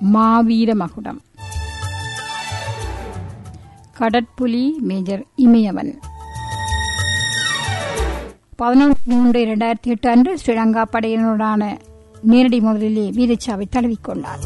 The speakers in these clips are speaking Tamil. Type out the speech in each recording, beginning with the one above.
மாவீர மகுடம். கடற்புலி மேஜர் இமயவன் 11/3/2008 அன்று ஸ்ரீலங்கா படையினருடான நேரடி மோதலிலே வீரச்சாவை தழுவிக்கொண்டார்.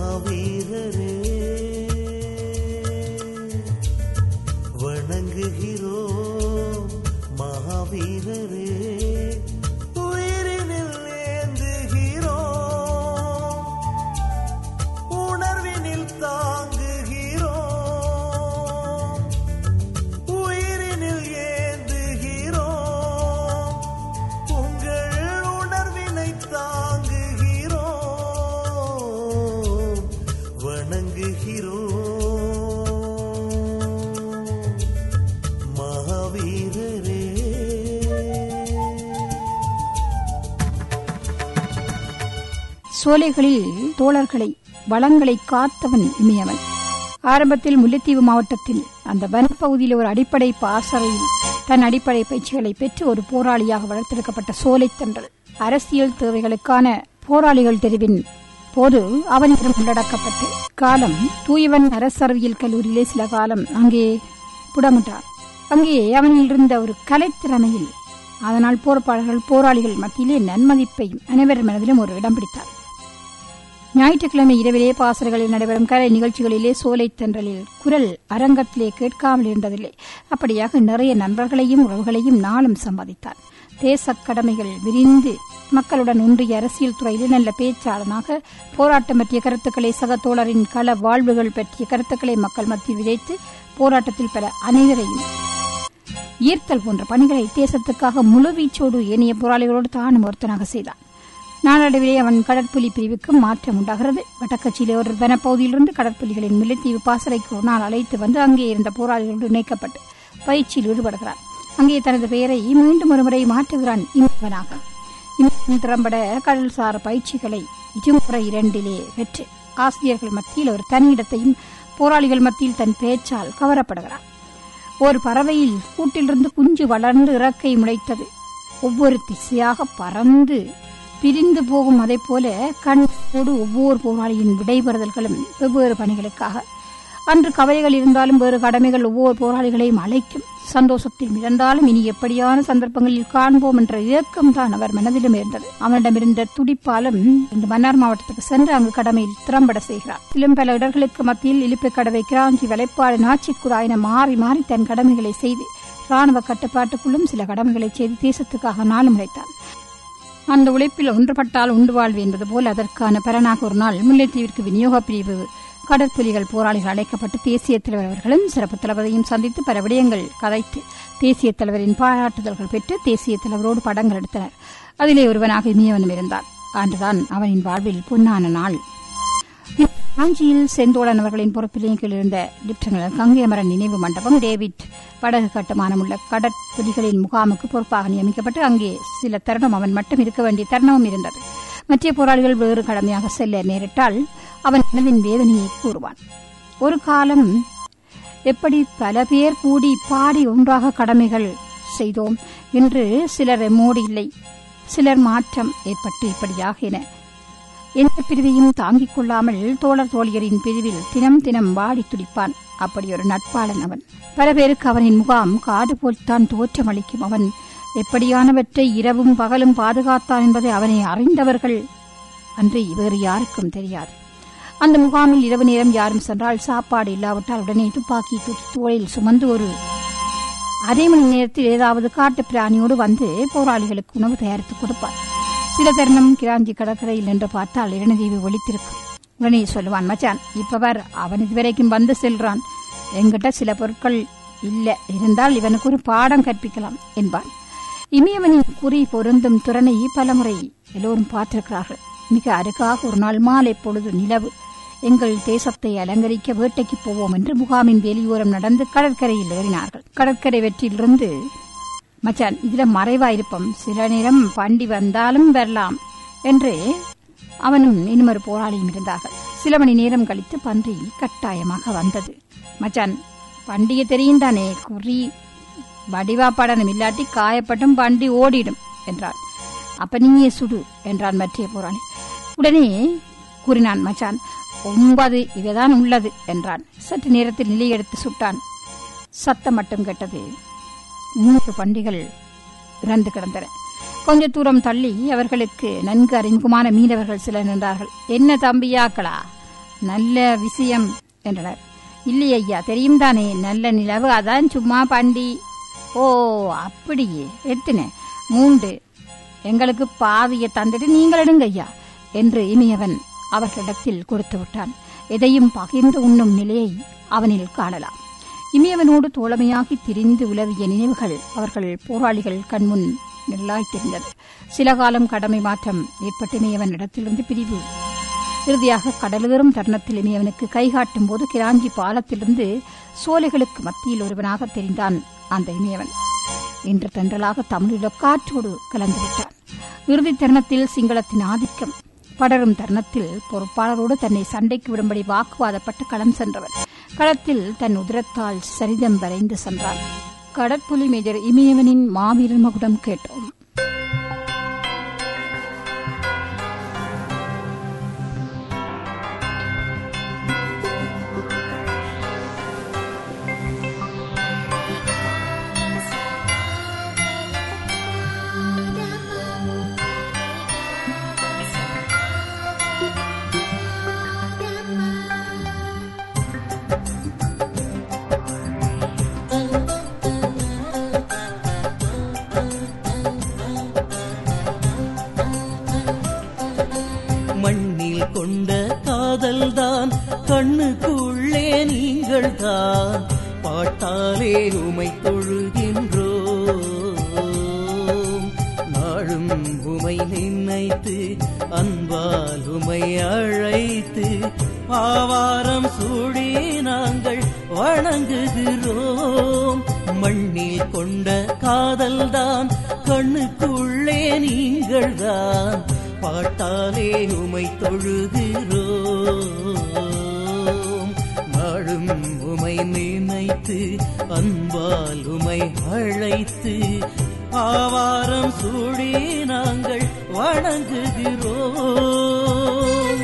சோலைகளில் தோழர்களை வளங்களை காத்தவன் இமயவன். ஆரம்பத்தில் முல்லைத்தீவு மாவட்டத்தில் அந்த வனப்பகுதியில் ஒரு அடிப்படை பாசறையில் தன் அடிப்படை பயிற்சிகளை பெற்று ஒரு போராளியாக வளர்த்தெடுக்கப்பட்ட சோலைத்தன்றல் அரசியல் தேவைகளுக்கான போராளிகள் தெரிவின் போது அவனிடம் உள்ளடக்கப்பட்டு காலம் தூயவன் அரசறிவியல் கல்லூரியிலே சில காலம் அங்கே புடமிட்டார். அங்கே அவனில் இருந்த ஒரு கலைத்திறமையில் அதனால் போராளிகள் மத்தியிலே நன்மதிப்பையும் அனைவர் மனதிலும் ஒரு இடம் பிடித்தார். ஞாயிற்றுக்கிழமை இரவிலே பாசறைகளில் நடைபெறும் கலை நிகழ்ச்சிகளிலே சோலைத்தன்றலில் குரல் அரங்கத்திலே கேட்காமல் இருந்ததில்லை. அப்படியாக நிறைய நண்பர்களையும் உறவுகளையும் நாளும் சம்பாதித்தார். தேச கடமைகள் விரிந்து மக்களுடன் ஒன்றிய அரசியல் துறையிலே நல்ல பேச்சாளனாக போராட்டம் பற்றிய கருத்துக்களை சக தோழரின் கள வாழ்வுகள் பற்றிய கருத்துக்களை மக்கள் மத்தியில் விதைத்து போராட்டத்தில் பல அனைவரையும் ஈர்த்தல் போன்ற பணிகளை தேசத்துக்காக முழுவீச்சோடு ஏனைய போராளிகளோடு தானும் ஒருத்தனாக செய்தார். நாளடைவிலே அவன் கடற்புலி பிரிவுக்கு மாற்றம் உண்டாகிறது. வடக்கட்சியிலே ஒரு வனப்பகுதியிலிருந்து கடற்புலிகளின் முல்லைத்தீவு பாசறைக்கு ஒரு நாள் அழைத்து வந்து அங்கே இருந்த போராளிகளோடு இணைக்கப்பட்டு பயிற்சியில் ஈடுபடுகிறான். அங்கே தனது பெயரை மீண்டும் ஒருமுறை மாற்றுகிறான் இமயவனாக. திறம்பட கடல்சார் பயிற்சிகளை இருமுறை 2 பெற்று ஆசிரியர்கள் மத்தியில் ஒரு தனியிடத்தையும் போராளிகள் மத்தியில் தன் பேச்சால் கவரப்படுகிறான். ஒரு பறவையில் கூட்டிலிருந்து குஞ்சு வளர்ந்து இறக்கை முளைத்தது ஒவ்வொரு திசையாக பறந்து பிரிந்து போகும். அதே போல கண்ணோடு ஒவ்வொரு போராளியின் விடைபெறுதல்களும் வெவ்வேறு பணிகளுக்காக. அன்று கவலைகள் இருந்தாலும் வேறு கடமைகள் ஒவ்வொரு போராளிகளையும் அழைக்கும். சந்தோஷத்தில் இருந்தாலும் இனி எப்படியான சந்தர்ப்பங்களில் காண்போம் என்ற இயக்கம்தான் அவர் மனதிலும் இருந்தது. அவனிடமிருந்த துடிப்பாலும் இந்த மன்னார் மாவட்டத்துக்கு சென்று அங்கு கடமையில் திறம்பட செய்கிறார். இலும் பல இடர்களுக்கு மத்தியில் இலிப்பை கடவை, கிராஞ்சி, வலைப்பாடு, நாச்சிக்குடாயின மாறி மாறி தன் கடமைகளை செய்து ராணுவ கட்டுப்பாட்டுக்குள்ளும் சில கடமைகளை செய்து தேசத்துக்காக நாளும் உழைத்தான். அந்த உழைப்பில் ஒன்றுபட்டால் உண்டு வாழ்வு என்பது போல் அதற்கான பலனாக ஒரு நாள் முல்லைத்தீவிற்கு விநியோக பிரிவு கடற்புலிகள் போராளிகள் அழைக்கப்பட்டு தேசிய தலைவர் அவர்களும் சிறப்பு தளபதியும் சந்தித்து பல விடயங்கள் கதைத்து தேசிய தலைவரின் பாராட்டுதல்கள் பெற்று தேசிய தலைவரோடு படங்கள் எடுத்தனர். அதிலே ஒருவனாக இமயவனும் இருந்தார். அன்றுதான் அவனின் வாழ்வில் பொன்னான நாள். காஞ்சியில் செந்தோழன் அவர்களின் பொறுப்பிலே கீழ் இருந்த லெப்டினன்ட் கங்கையமரன் நினைவு மண்டபம் டேவிட் படகு கட்டுமானம் உள்ள கடற்புலிகளின் முகாமுக்கு பொறுப்பாக நியமிக்கப்பட்டு அங்கே சில தருணம் அவன் மட்டும் இருக்க வேண்டிய தருணமும் இருந்தது. மற்ற போராளிகள் வேறு கடமையாக செல்ல நேரிட்டால் அவன் மனதின் வேதனையை கூறுவான். ஒரு காலம் எப்படி பல பேர் கூடி பாடி ஒன்றாக கடமைகள் செய்தோம் என்று சிலர் எம்மோடு இல்லை, சிலர் மாற்றம் ஏற்பட்டு இப்படியாக என எந்த பிரிவையும் தாங்கிக் கொள்ளாமல் தோழர் தோழியரின் பிரிவில் தினம் தினம் வாடி துடிப்பான். அப்படி ஒரு நட்பாளன் அவன். பல பேருக்கு அவனின் முகாம் காடு போல்தான் தோற்றமளிக்கும். அவன் எப்படியானவற்றை இரவும் பகலும் பாதுகாத்தான் என்பதை அவனை அறிந்தவர்கள் அன்றி வேறு யாருக்கும் தெரியாது. அந்த முகாமில் இரவு நேரம் யாரும் சென்றால் சாப்பாடு இல்லாவிட்டால் உடனே துப்பாக்கி தூக்கி தோளில் சுமந்து ஒரு அரை மணி நேரத்தில் ஏதாவது காட்டு பிராணியோடு வந்து போராளிகளுக்கு உணவு தயாரித்து கொடுப்பார். சில தருணம் கிராஞ்சி கடற்கரையில் என்று பார்த்தால் இரணதீவு ஒளித்திருக்கும். உடனே சொல்லுவான், மச்சான் இப்பவர் அவன் இதுவரைக்கும் வந்து செல்றான், என்கிட்ட சில பொருட்கள் இல்ல, இருந்தால் இவனுக்கு ஒரு பாடம் கற்பிக்கலாம் என்பான். இமயவனின் குறி பொருந்தும் திறனை பலமுறை எல்லோரும் பார்த்திருக்கிறார்கள். மிக அருகாக ஒரு நாள் மாலை பொழுது நிலவு எங்கள் தேசத்தை அலங்கரிக்க வேட்டைக்கு போவோம் என்று முகாமின் வேலியோரம் நடந்து கடற்கரையில் ஏறினார்கள். கடற்கரை வெற்றியிலிருந்து, மச்சான் இதுல மறைவாயிருப்போம், சில நேரம் பண்டி வந்தாலும் வரலாம் என்று அவனும் இன்னொரு போராளியும் இருந்தார்கள். சில மணி நேரம் கழித்து பன்றி கட்டாயமாக வந்தது. மச்சான் பண்டிகை தெரியும் தானே, குறி வடிவா படணும், இல்லாட்டி காயப்பட்டும் பண்டி ஓடிடும் என்றான். அப்ப நீயே சுடு என்றான் மற்ற போராளி. உடனே கூறினான் மச்சான். 9 இவைதான் உள்ளது என்றான். சற்று நேரத்தில் நிலையெடுத்து சுட்டான். சத்தம் மட்டும் கேட்டது. 3 பண்டிகள் இறந்து கிடந்தன. கொஞ்ச தூரம் தள்ளி அவர்களுக்கு நன்கு அறிமுகமான மீனவர்கள் சிலர் நின்றார்கள். என்ன தம்பியாக்களா, நல்ல விஷயம் என்றனர். இல்லை ஐயா, தெரியும் தானே, நல்ல நிலவு, அதான் சும்மா பண்டி. ஓ அப்படியே, எத்தனை? 3. எங்களுக்கு பாதியை தந்துட்டு நீங்கள் எடுங்க ஐயா என்று இமையவன் அவர்களிடத்தில் கொடுத்து விட்டான். எதையும் பகிர்ந்து உண்ணும் நிலையை அவனில் காணலாம். இமையவனோடு தோழமையாகி திரிந்து உலவிய நினைவுகள் அவர்கள் போராளிகள் கண்முன் நிழலாய்த்திருந்தது. சில காலம் கடமை மாற்றம் ஏற்பட்டு இமையவன் இடத்திலிருந்து பிரிவு. இறுதியாக கடலேறும் தருணத்தில் இமையவனுக்கு கைகாட்டும் போது கிராஞ்சி பாலத்திலிருந்து சோலைகளுக்கு மத்தியில் ஒருவனாக தெரிந்தான் அந்த இமையவன். இன்று தென்றலாக தமிழில காற்றோடு கலந்துவிட்டான். இறுதி தருணத்தில் சிங்களத்தின் ஆதிக்கம் படரும் தருணத்தில் பொறுப்பாளரோடு தன்னை சண்டைக்கு விடும்படி வாக்குவாதப்பட்டு களம் சென்றவன் களத்தில் தன் உதிரத்தால் சரிதம் வரைந்து சென்றான். கடற்புலி மேஜர் இமயவனின் மாவீரர் மகுடம் கேட்டோம். மண்ணில் கொண்ட காதல்தான் கண்ணுக்குள்ளே நீங்கள் தான் பாட்டாலே உமை தொழுகின்றோம். நாளும் உமை நினைத்து அன்பால் உமை அழைத்து ஆவாரம் சூடி நாங்கள் வணங்குகிறோம். மண்ணில் கொண்ட காதல்தான் கண்ணுக்குள்ளே நீங்கள் தான் பாட்டாலே உமை தொழுகிறோம். நாளும் உமை நினைத்து அன்பால் உமை அழைத்து ஆவாரம் சூடி நாங்கள் வணங்குகிறோம்.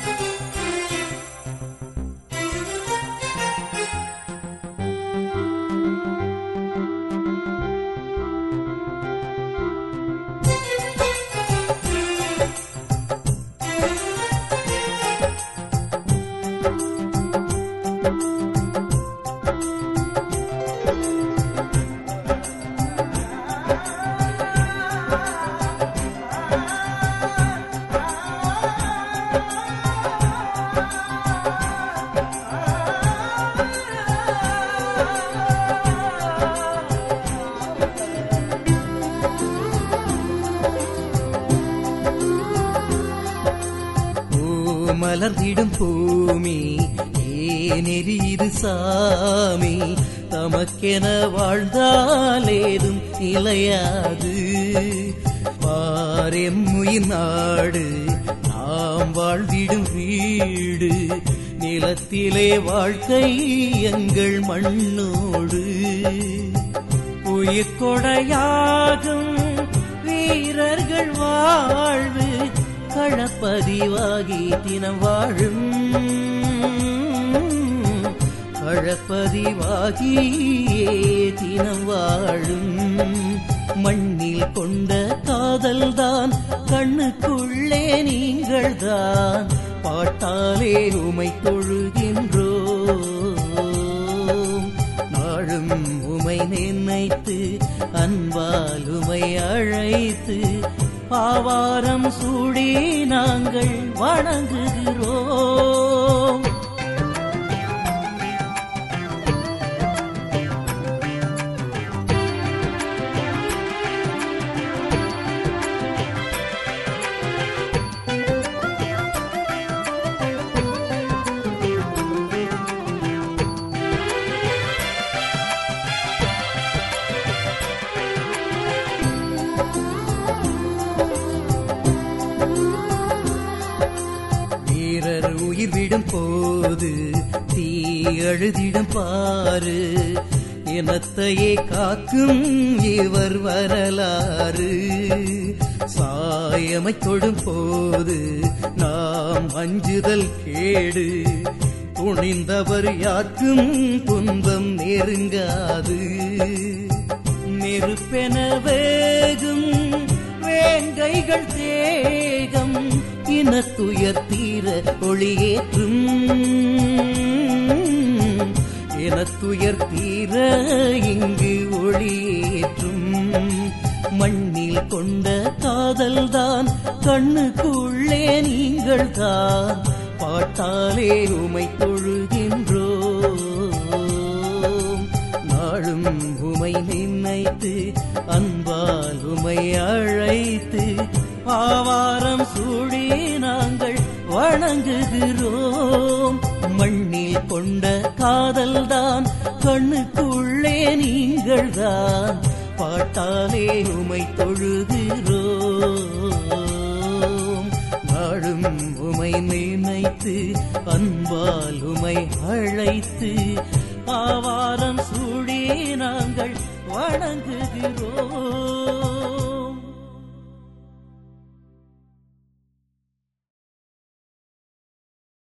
மலர்ந்திடும் பூமி ஏனெறிது சாமி, தமக்கென வாழ்ந்தாலேதும் நிலையாது. பாரெம்முயின் நாடு நாம் வாழ்ந்திடும் வீடு, நிலத்திலே வாழ்க்கை எங்கள் மண்ணோடு. உயிர்கொடையாகும் வீரர்கள் வாழ்வு களப்பதிவாகி தினம் வாழும், களப்பதிவாகியே தினம் வாழும். மண்ணில் கொண்ட காதல்தான் கண்ணுக்குள்ளே நீங்கள் தான் பாட்டாலே உமை தொழுகின்றோம். நாளும் உமை நினைத்து அன்பால் உமை அழைத்து ஆவாரம் சூடி நாங்கள் வணங்குகிறோம். உயிர் விடும் போது தீ அழுதிடும் பாரு, இனத்தையே காக்கும் இவர் வரலாறு. சாயமை தொடும் போது நாம் அஞ்சுதல் கேடு. துணிந்தவர் யாருக்கும் துன்பம் நெருங்காது. நெருப்பென வேகும் வேங்கைகள் தேகம் இனத்துயர் தீர ஒளியேற்றும். இனத்துயர் தீர இங்கு ஒளியேற்றும். மண்ணில் கொண்ட காதல்தான் கண்ணுக்குள்ளே நீங்கள் தான். பாட்டாலே உமை தொழுகின்றோம். நாளும் உமை நினைத்து அன்பால் உமை அழைத்து ஆவாரம் சூடி நாங்கள் வணங்குகிறோம். மண்ணில் கொண்ட காதல்தான் கண்ணுக்குள்ளே நீங்கள் தான். பாட்டாலே உமை தொழுகிறோம். நாளும் உமை நினைத்து அன்பால் உமை அழைத்து ஆவாரம் சூடி நாங்கள் வணங்குகிறோம்.